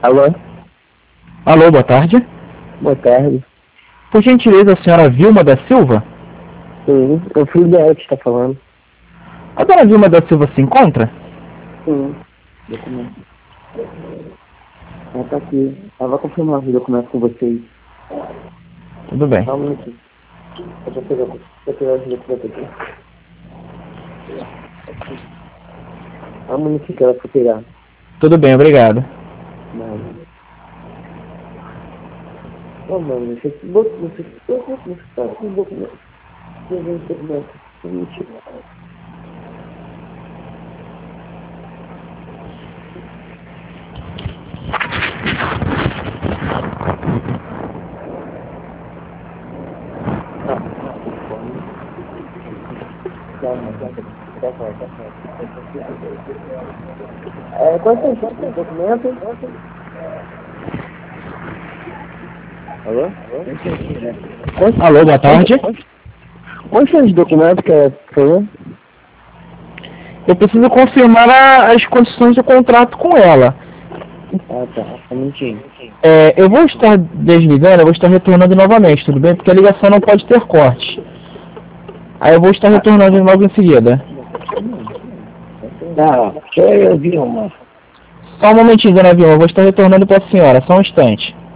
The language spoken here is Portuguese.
Alô? Alô, boa tarde. Boa tarde. Por gentileza, a senhora Vilma da Silva? Sim, é o filho dela que está falando. A dona Vilma da Silva se encontra? Sim. Documento. Ela tá aqui. Ela vai confirmar os documentos com vocês. Tudo bem. Só um minutinho. Deixa eu pegar os documentos aqui. Só um minutinho que ela foi pegar. Tudo bem, obrigado. Não. Ô, mano, você se botou, você tá com documento. Deixa eu ver os documentos. Só um minutinho. Quais são os documentos? Alô? Alô, boa tarde. Quais são os documentos que ela falou? Eu preciso confirmar as condições do contrato com ela. Ah, tá. Só um minutinho. Eu vou estar desligando, eu vou estar retornando novamente, tudo bem? Porque a ligação não pode ter corte. Aí eu vou estar retornando logo em seguida. Tá, deixa eu ouvir uma. Só um momentinho, dona Vilma, eu vou estar retornando para a senhora, só um instante.